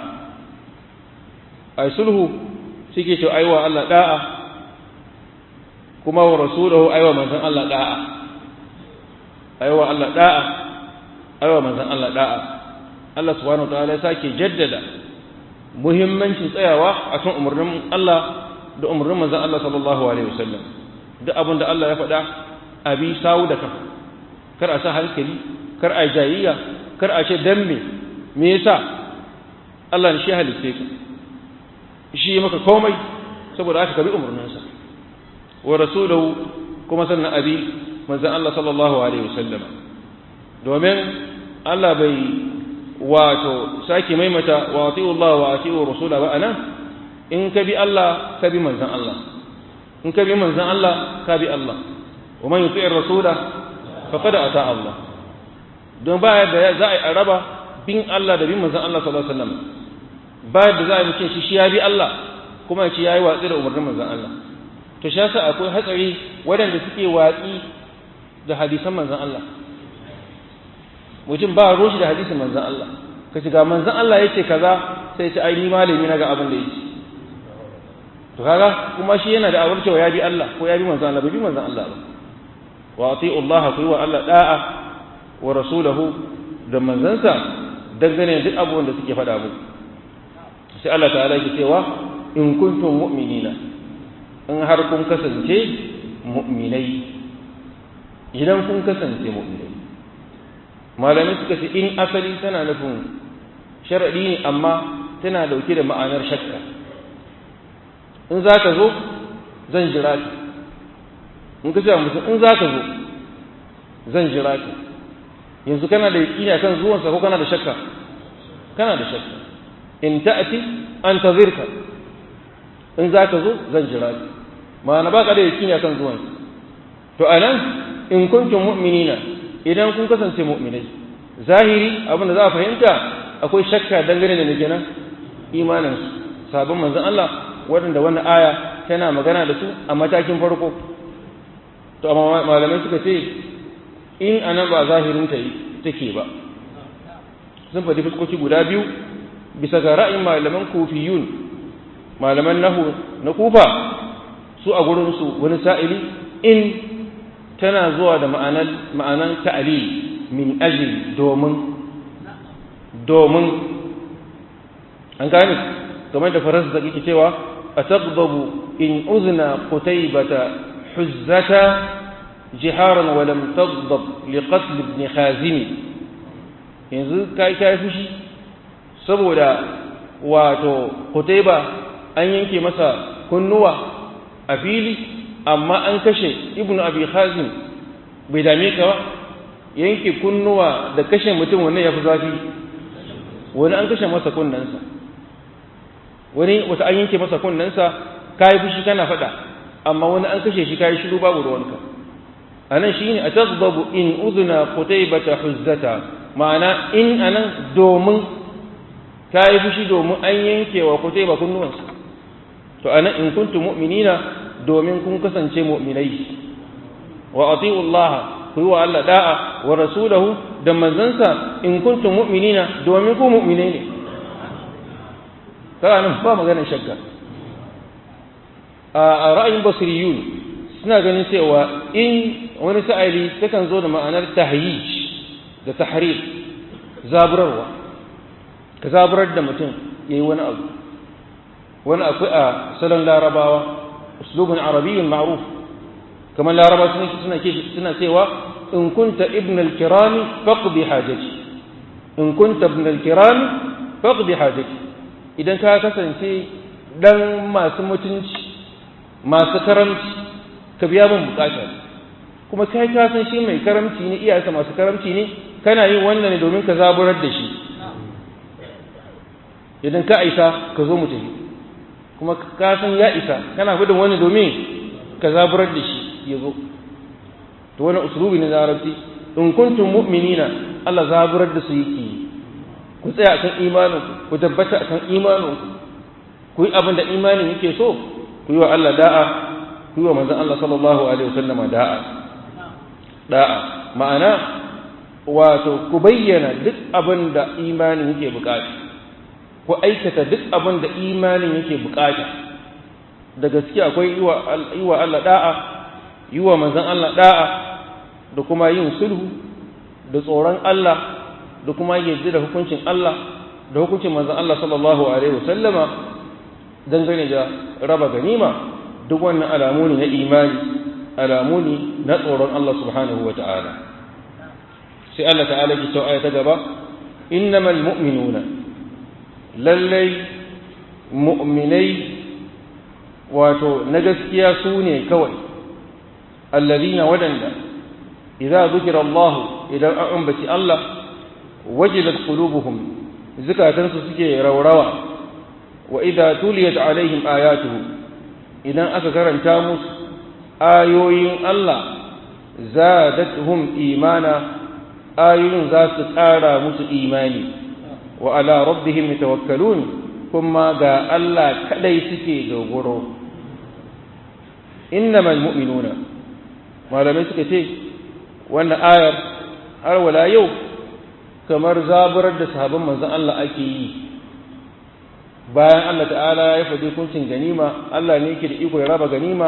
ai sulhu suke to aiwa Allah da'a kuma wa rasulahu aiwa manzon Allah da'a aiwa Allah da'a aiwa manzon Allah da'a Allah subhanahu wataala ya sake jaddada muhimmancin tsayawa akan umarnin Allah da umarnin manzon Allah sallallahu alaihi wasallam duk abin da Allah ya faɗa abi sawu da kafa kar a sa hankali kar a jayayya kar a ce dan me me yasa Allah ne shi halitta ka shi maka komai saboda aka kabi umarninsa wa rasuluhu kuma sannan abi manzon Allah sallallahu alaihi wasallam domin Allah bai wato sake maimata wa ati'u Allah wa ati'u rasula ba anan in ka bi Allah ka bi manzon Allah in ka bi manzon Allah ka bi Allah wa man yuti'ir rasula faqad ata Allah don ba da za a raba bin Allah da bin manzon Allah sallallahu alaihi wasallam ba da za a mutum shi shi ya bi Allah kuma shi yayi watsi da umarnin manzon Allah to shi yasa akwai hatsari waɗanda suke watsi da hadisan manzon Allah mutum ba roshi da hadisin manzon Allah kace ga manzon Allah yace kaza sai ce ai ni malami na ga abin da yake to kaga kuma shi yana da awar cewa ya bi Allah ko ya bi manzon Allah bai bi manzon Allah ba wa ati'u Allah ku wa Allah da'a wa rasulahu da manzansa dangane duk abubuwan da suke faɗa muku sai Allah ta'ala yake cewa in kuntum mu'minina in har kun kasance mu'minai idan kun kasance mu'minai malamai suka ce in asali tana nufin sharadi ne amma tana dauke da ma'anar shakka in za ka zo zan jira ka in ka ce mutum in za ka zo zan jira ka yanzu kana da yaƙini akan zuwansa ko kana da shakka kana da shakka in ta'ati antazirka in za ka zo zan jira ka ma'ana ba ka da yaƙini akan zuwansa to anan in kuntum mu'minina idan kun kasance mu'minai zahiri abin da za a fahimta akwai shakka dangane da nake nan imanin sabon manzon Allah waɗanda wannan aya tana magana da su a matakin farko to amma malamai suka ce in anan ba zahirin ta take ba sun faɗi fuskoki guda biyu bisa ga ra'ayin malaman kufiyun malaman nahu na kufa su a gurin su wani sa'ili in tana zuwa da ma'anar ma'anar ta'lil min ajli domin domin an gane kamar da faras da yake cewa ataqdabu in uzna qutaybata huzzata jiharan wa lam taghdab li qatl ibn khazim yanzu kai kai fushi saboda wato qutayba an yanke masa kunnuwa a fili amma an kashe ibnu abi khazim bai dame ka ba yanke kunnuwa da kashe mutum wannan yafi zafi wani an kashe masa kunnansa wani wata an yanke masa kunnansa kai fushi kana fada amma wani an kashe shi kai shiru babu ruwanka anan shine atagdabu in udna qutaybata huzzata ma'ana in anan domin kai fushi domin an yanke wa qutayba kunnuwansa to anan in kuntum mu'minina domin kun kasance mu'minai wa ati'u Allah ku wa Allah da'a wa rasulahu da manzansa in kuntum mu'minina domin ku mu'minai ne kaga nan ba magana shakka a ra'ayin basriyun suna ganin cewa in wani sa'ili takan zo da ma'anar tahyij da tahrir zaburarwa ka zaburar da mutum yayi wani abu wani akwai a salon larabawa أسلوب عربي معروف كما العرب سنة سنة سوى إن كنت ابن الكرام فاقضي حاجتي إن كنت ابن الكرام فاقضي حاجتي إذا كان كسنتي دم ما سمتنش ما سكرمت كبياب بقاشا كما كاي كاسن شي mai karamci ne iyayensa masu karamci ne kana yin wannan ne domin ka zaburar da shi idan ka aisa ka zo mu tafi kuma ka san ya isa kana gudun wani domin ka zaburar da shi ya zo to wani usulubi na larabci in kuntum mu'minina Allah zaburar da su yake ku tsaya akan imaninku ku tabbata akan imaninku ku yi abin da imanin yake so ku yi wa Allah da'a ku yi wa manzon Allah sallallahu alaihi wasallam da'a da'a ma'ana wato ku bayyana duk abin da imanin yake bukata ku aikata duk abin da imanin yake bukata da gaskiya akwai yi wa Allah da'a yi wa manzon Allah da'a da kuma yin sulhu da tsoron Allah da kuma yadda da hukuncin Allah da hukuncin manzon Allah sallallahu alaihi wasallama dangane da raba ganima duk wannan alamu ne na imani alamu ne na tsoron Allah subhanahu wata'ala sai Allah ta'ala ki tauaya ta gaba innamal mu'minuna lallai mu'minai wato na gaskiya su ne kawai alladhina wadanda idza dhukira Allah idan an ambaci Allah wajilat qulubuhum zakatansu suke raurawa wa idza tuliyat alaihim ayatuhu idan aka karanta musu ayoyin Allah zadatuhum imana ayoyin za su ƙara musu imani wa ala rabbihim yatawakkalun kuma ga Allah kadai suke dogoro innamal mu'minuna malamai suka ce wannan ayar har wala yau kamar zaburar da sahabban manzon Allah ake yi bayan Allah ta'ala ya faɗi kuncin ganima Allah ne yake da iko ya raba ganima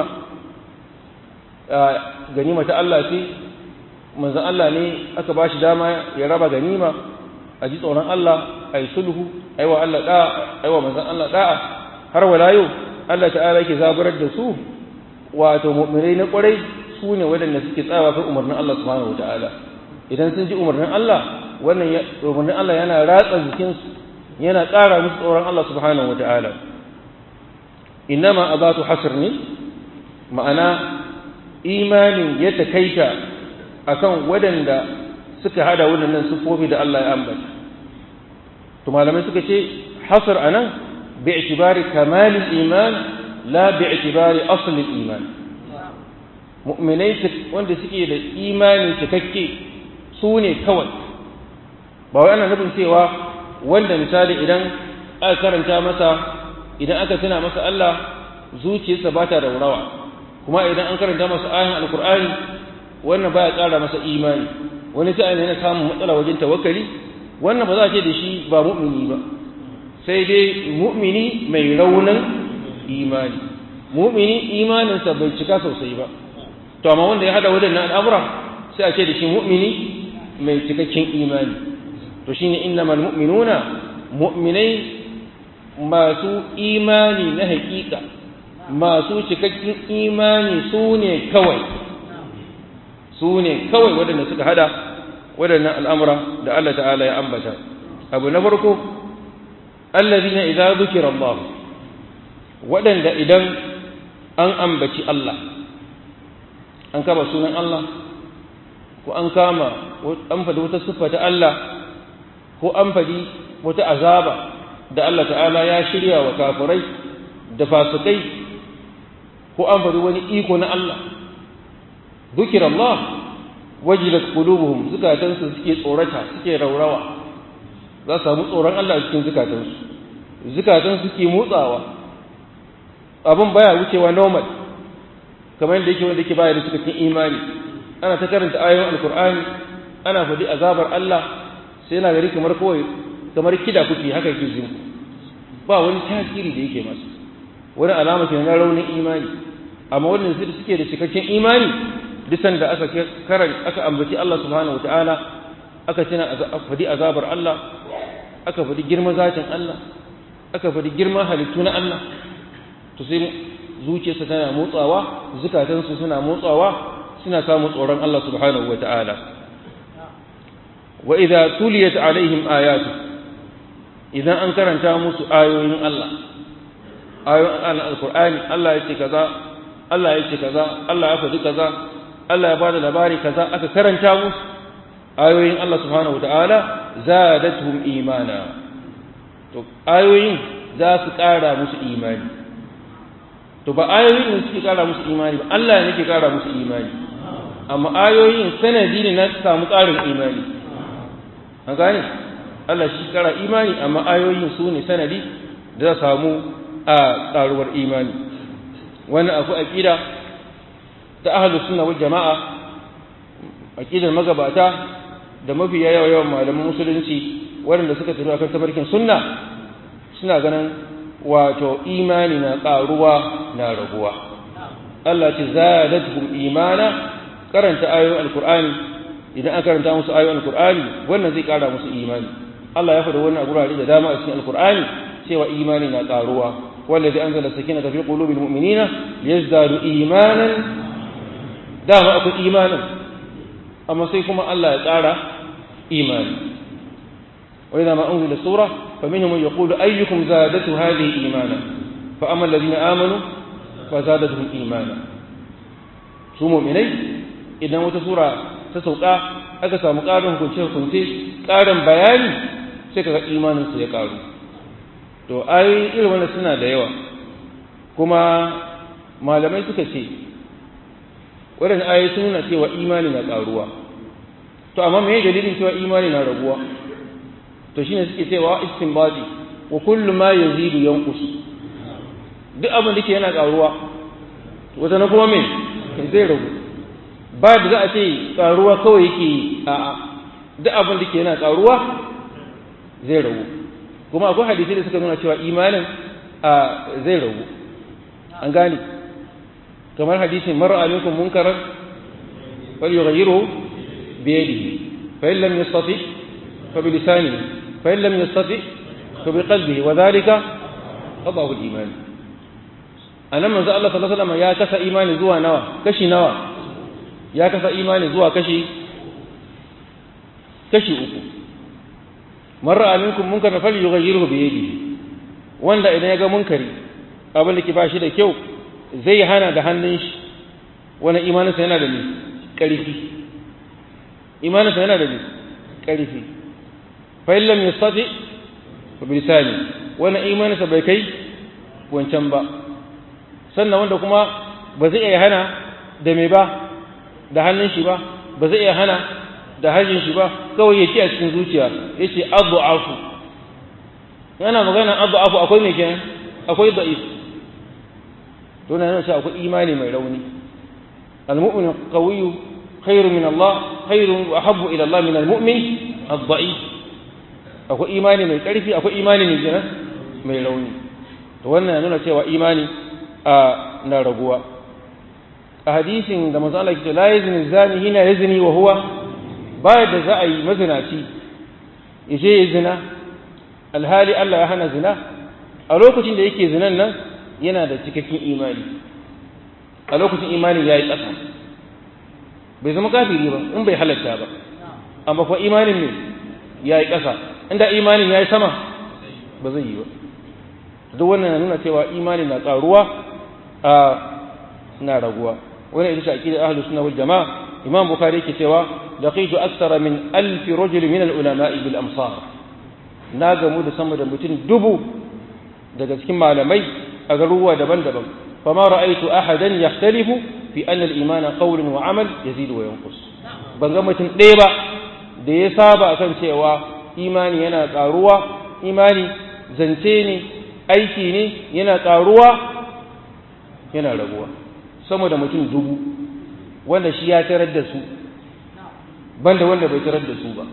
ganima ta Allah ce manzon Allah ne aka ba shi dama ya raba ganima a ji tsoron Allah a yi sulhu aiwa Allah da'a aiwa manzon Allah da'a har wala yau Allah ta'ala yake zaburar da su wato mu'minai na kwarai su ne waɗanda suke tsawa kan umarnin Allah subhanahu wataala idan sun ji umarnin Allah wannan umarnin Allah yana ratsa jikinsu yana ƙara musu tsoron Allah subhanahu wataala innama abatu hasr ne ma'ana imanin ya takaita akan waɗanda suka hada waɗannan sifofi da Allah ya ambata to malamai suka ce hasr anan bi'tibari kamalil iman la bi'tibari aslil iman mu'minai wanda suke da imani cikakke su ne kawai ba wai ana nufin cewa wanda misali idan aka karanta masa idan aka tuna masa Allah zuciyarsa ba ta raurawa kuma idan an karanta masa ayan alkur'ani wannan baya ƙara masa imani wani sai ne na samun matsala wajen tawakkali wannan ba za a ce da shi ba mu'mini ba sai dai mu'mini mai raunin imani mu'mini imaninsa bai cika sosai ba to amma wanda ya hada wadannan al'amura sai a ce da shi mu'mini mai cikakken imani to shine innamal mu'minuna mu'minai masu imani na hakika masu cikakken imani su ne kawai su ne kawai wadanda suka hada wadannan al'amura da Allah ta'ala ya ambata abu na farko alladhina idza dhukira Allah wadanda idan an ambaci Allah an kama sunan Allah ko an kama an faɗi wata siffa ta Allah ko an faɗi wata azaba da Allah ta'ala ya shirya wa kafirai da fasikai ko an faɗi wani iko na Allah dhukira Allah wajilat qulubuhum zukatansu suke tsorata suke raurawa za su samu tsoron Allah a cikin zukatansu zukatansu suke motsawa abin baya wucewa normal kamar yadda yake wanda yake baya da cikakken imani ana ta karanta ayoyin alkur'ani ana faɗi azabar Allah sai yana gari kamar kawai kamar kida kuke haka yake jin ba wani tasiri da yake masa wani alama ke na raunin imani amma wannan sai suke da cikakken imani duk sanda aka karan aka ambaci Allah subhanahu wataala aka tana faɗi azabar Allah aka faɗi girman zatin Allah aka faɗi girman halittu na Allah to sai zuciyarsa tana motsawa zukatansu suna motsawa suna samun tsoron Allah subhanahu wataala wa idza tuliyat alaihim ayatu idan an karanta musu ayoyin Allah ayoyin alqur'ani Allah ya ce kaza Allah ya ce kaza Allah ya faɗi kaza Allah ya bada labari kaza aka karanta musu ayoyin Allah subhanahu wataala zadatuhum imana to ayoyin za su ƙara musu imani to ba ayoyin ne suke ƙara musu imani ba Allah ne ke ƙara musu imani amma ayoyin sanadi ne na samu ƙarin imani an gane Allah shi kara imani amma ayoyin su ne sanadi da za samu a karuwar imani. wannan akwai aqida ta ahlus sunna wal jamaa, aqidar magabata da mafi yawa yawan malaman musulunci waɗanda suka tafi akan tabarkin sunna suna ganin wato imani na karuwa na raguwa. Allah ce zadatuhum imana, karanta ayoyin alqur'ani idan aka karanta musu ayoyin alqur'ani wannan zai kara musu imani. Allah ya faɗa wannan a gurare da dama a cikin alqur'ani cewa imani na karuwa. wallazi anzala sakinata fi qulubil mu'minina liyazdadu imanan, dama akwai imanin amma sai kuma Allah ya kara imani. wa idza ma unzila sura faminhum man yaqulu ayyukum zadatu hadhihi imana fa amma alladhina amanu fazadatuhum imana. su mu'minai idan wata sura ta sauka aka samu ƙarin hukunce hukunce ƙarin bayani sai kaga imanin su ya ƙaru. to ayoyi irin wannan suna da yawa kuma malamai suka ce waɗannan ayoyi sun nuna cewa imani na ƙaruwa. to amma me dalilin cewa imani na raguwa? to shine suke cewa istinbati wa kullu ma yazidu yanqus, duk abin da ke yana ƙaruwa wata na kuma me zai ragu. ba da za a ce ƙaruwa kawai yake a'a, duk abin da ke yana ƙaruwa zai ragu. kuma akwai hadisi da suka nuna cewa imanin a zai ragu. an gane kamar hadisin mar'a minkum munkaran fal yughayyiru bi yadihi fa in lam yastati fa bi lisanihi fa in lam yastati fa bi qalbihi wa dhalika adahu al-iman. anan manzo Allah sallallahu alaihi wasallam ya kasa imani zuwa nawa kashi nawa ya kasa imani zuwa kashi kashi uku. marra minkum munkaran falyughayyirhu bi yadihi, wanda idan ya ga munkari abin da ke bashi da kyau zai hana da hannun shi, wannan imaninsa yana da ni ƙarfi imaninsa yana da ni ƙarfi. fa in lam yastati fa bi lisani, wannan imaninsa bai kai wancan ba. sannan wanda kuma ba zai iya hana da me ba da hannun shi ba, ba zai iya hana da hajjin shi ba, kawai yake a cikin zuciya yace addu'afu. yana magana addu'afu akwai me kenan? akwai da'if. to nan sai akwai imani mai rauni. al-mu'minu qawiyyu khairun min Allah, khairun wa habbu ila Allah min al-mu'min ad-da'if. akwai imani mai karfi, akwai imani mai kenan mai rauni. to wannan yana nuna cewa imani a na raguwa. a hadisin da manzo Allah ya ce la yazni zani hina yazni wa huwa, bayan da za a yi mazinaci ya je ya zina alhali Allah ya hana zina, a lokacin da yake zinan nan yana da cikakken imani, a lokacin imani ya yi ƙasa, bai zama kafiri ba in bai halatta ba, amma kuwa imanin ne ya yi ƙasa. inda imanin ya yi sama ba zai yi ba. duk wannan na nuna cewa imani na ƙaruwa a na raguwa. wannan ita ce aqidar ahlus sunna wal jamaa. imam bukhari yake cewa laqitu akthara min alf rajul min al ulama bil amsar, na gamu da sama da mutum dubu daga cikin malamai a garuruwa daban-daban. fama ra'aytu ahadan yahtalifu fi anna al imana qawlun wa amal yazidu wa yanqus. ban ga mutum ɗaya ba da ya saba akan cewa imani yana ƙaruwa, imani zance ne, aiki ne, yana ƙaruwa yana raguwa. sama da mutum dubu wanda shi ya tarar da su banda wanda bai tarar da su ba.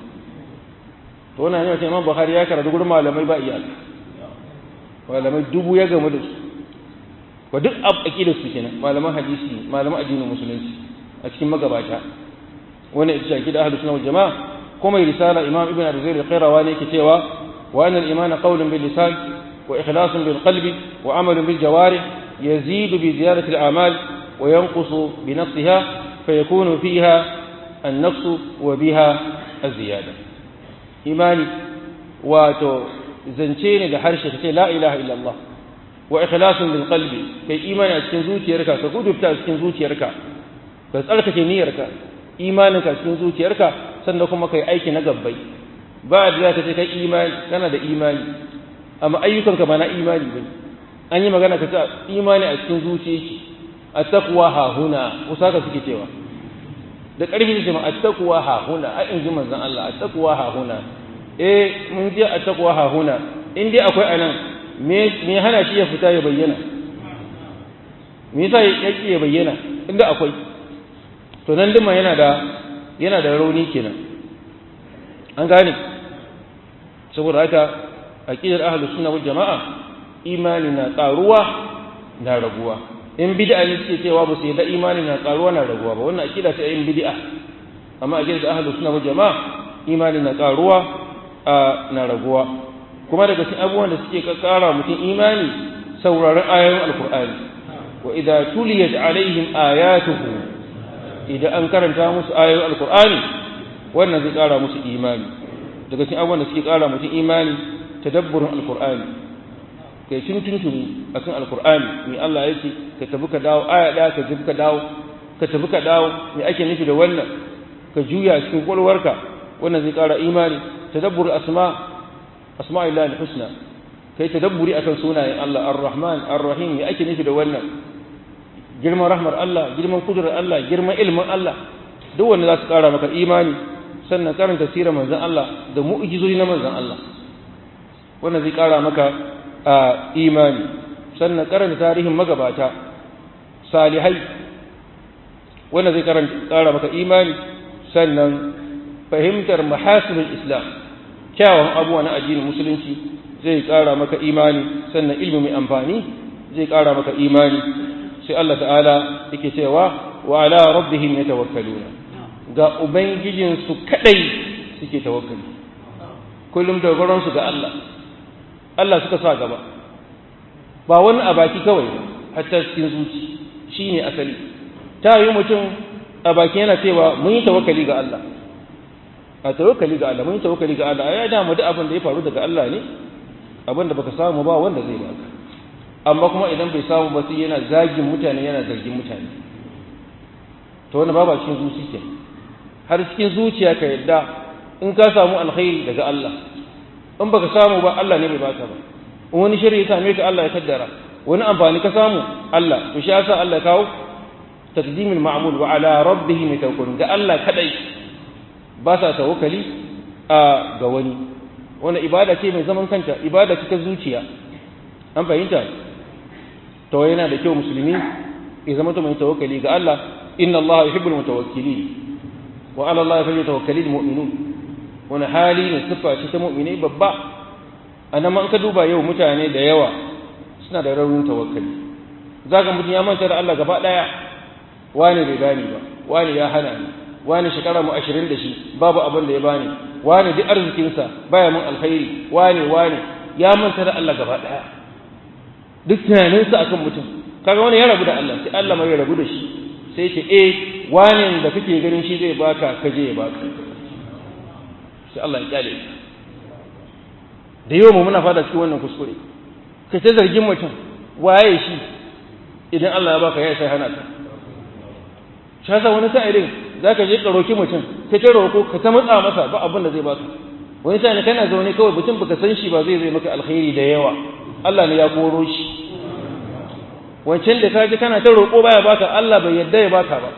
to wannan yana cewa Imam Bukhari ya karatu gurin malamai ba iyaka, malamai dubu ya gamu da su, wa duk aqidar su kenan, malaman hadisi, malaman addinin musulunci a cikin magabata. wannan ita ce aqidar ahlus sunna wal jamaa. kuma risala Imam Ibn Abi Zayd al-Qayrawani yake cewa wa anna al-iman qawlun bil lisan wa ikhlasun bil qalbi wa amalun bil jawarih yazidu bi ziyadati al-a'mal wa yanqusu bi nafsiha fayakunu fiha an-nafs wa biha az-ziyada. imani wato zance ne da harshe kace la ilaha illa Allah, wa ikhlasun bil qalbi, kai imani a cikin zuciyarka ka gudubta a cikin zuciyarka ka tsarkake niyyarka, imaninka a cikin zuciyarka, sannan kuma kai aiki na gabbai. ba da zaka ce kai imani kana da imani amma ayyukanka ba na imani bane. an yi magana ka ce imani a cikin zuciyarki, at-taqwa ha huna, usaka suke cewa da ƙarfi da jama'a at-taqwa ha huna, a inji manzon Allah at-taqwa ha huna, eh mun ji a takwa hahuna in dai akwai anan me me hana shi ya fita ya bayyana me yasa yake ya bayyana inda akwai to nan dima yana da yana da rauni kenan an gane saboda haka aqidar ahlus sunna wal jamaa imani na karuwa na raguwa in bid'a ne suke cewa ba su yi da imani na karuwa na raguwa ba wannan aqida ce in bid'a amma aqidar ahlus sunna wal jamaa imani na karuwa na raguwa kuma daga cikin abubuwan da suke kara mutum imani sauraron ayoyin alqur'ani wa idza tuliyat alaihim ayatuhu idan an karanta musu ayoyin alqur'ani wannan zai kara musu imani daga cikin abubuwan da suke kara mutum imani tadabburin alqur'ani kai tuntuntuni akan alqur'ani mai Allah yake ka tafi ka dawo aya da ka tafi ka dawo ka tafi ka dawo me ake nufi da wannan ka juya cikin kwalwarka wannan zai kara imani tadabbur asma asma'illahi alhusna kai tadabburi akan sunayen Allah ar-rahman ar-rahim me ake nufi da wannan girman rahmar Allah girman kudurar Allah girman ilmin Allah duk wanda za su kara maka imani sannan karanta sirar manzon Allah da mu'jizoji na manzon Allah wannan zai kara maka imani sannan karanta tarihin magabata salihai wannan zai kara maka imani sannan fahimtar mahasinul islam kyawun abubuwa na addinin musulunci zai kara maka imani sannan ilmi mai amfani zai kara maka imani sai Allah ta'ala yake cewa wa ala rabbihim yatawakkaluna ga ubangijin su kadai suke tawakkali kullum dogaron su ga Allah Allah suka sa gaba ba wani abaki kawai hatta cikin zuci shine asali ta yi mutum a baki yana cewa mun yi tawakkali ga Allah a tawakkali ga Allah mun yi tawakkali ga Allah ya da mu da abin da ya faru daga Allah ne abin da baka samu ba wanda zai baka amma kuma idan bai samu ba sai yana zagin mutane yana zargin mutane to wannan ba ba cikin zuciya ke har cikin zuciya ka yadda in ka samu alkhairi daga Allah in baka samu ba Allah ne bai baka ba in wani shiri ya same ka Allah ya kaddara wani amfani ka samu Allah to shi yasa Allah ya kawo taqdimul ma'mul wa ala rabbihim yatawakkalun ga Allah kadai ba sa tawakkali a ga wani wannan ibada ce mai zaman kanta ibada ce ta zuciya an fahimta to yana da kyau musulmi ya zama mai tawakkali ga Allah inna Allah yuhibbul mutawakkilin wa ala Allah falyatawakkalul mu'minun wani hali ne sifa ce ta mu'mini babba anan man ka duba yau mutane da yawa suna da raunin tawakkali zaka mutun ya manta da Allah gaba daya wani bai gani ba wani ya hana ni wani shekara mu ashirin da shi babu abin da ya bani wani duk arzikin sa baya mun alkhairi wani wani ya manta da Allah gaba daya duk tunanin sa akan mutum kaga wani ya rabu da Allah sai Allah mai rabu da shi sai ce eh wani da kake ganin shi zai baka kaje ya baka sai Allah ya kyale da yau mu muna fada cikin wannan kuskure kai ta zargin mutum waye shi idan Allah ya baka ya sai hana ka shi yasa wani sa'ilin zaka je ka roki mutum ka ta roko ka ta matsa masa ba abin da zai baka wani sa'ilin kana zaune kawai mutum baka san shi ba zai zai maka alkhairi da yawa Allah ne ya koro shi wancan da kaje kana ta roko baya baka Allah bai yarda ya baka ba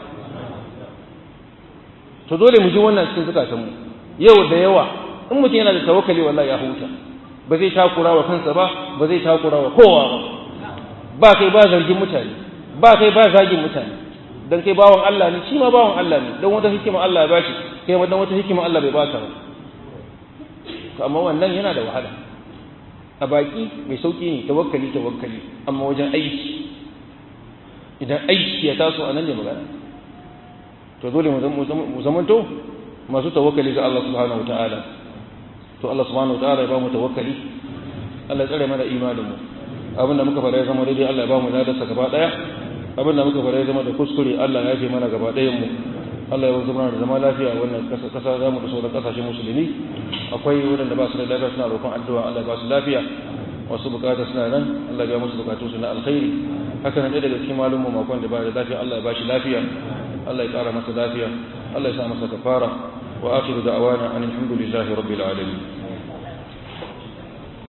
to dole mu ji wannan cikin zakatun mu yau da yawa in mutum yana da tawakkali wallahi ya huta ba zai takura wa kansa ba ba zai takura wa kowa ba ba kai ba zargin mutane ba kai ba zagin mutane dan kai bawon Allah ne shi ma bawon Allah ne dan wata hikima Allah ya bashi kai ma dan wata hikima Allah bai baka ba to amma wannan yana da wahala a baki mai sauki ne tawakkali tawakkali amma wajen aiki idan aiki ya taso anan ne magana to dole mu zamanto masu tawakkali ga Allah subhanahu wataala to Allah subhanahu wataala ya ba mu tawakkali Allah ya tsare mana imanin mu abinda muka fara ya zama daidai Allah ya ba mu ladarsa gaba daya abinda muka fara ya zama da kuskure Allah ya yafe mana gaba dayan mu Allah ya zama da zama lafiya wannan kasa kasa zamu da sauran kasashen musulmi akwai wanda ba su da lafiya suna roƙon addu'a Allah ya ba su lafiya wasu bukata suna nan Allah ya musu bukatun su na alkhairi haka nan daga cikin malummu makon da ba da lafiya Allah ya ba shi lafiya Allah ya ƙara masa lafiya Allah ya sa masa kafara wa akhiru da'wana alhamdulillahi rabbil alamin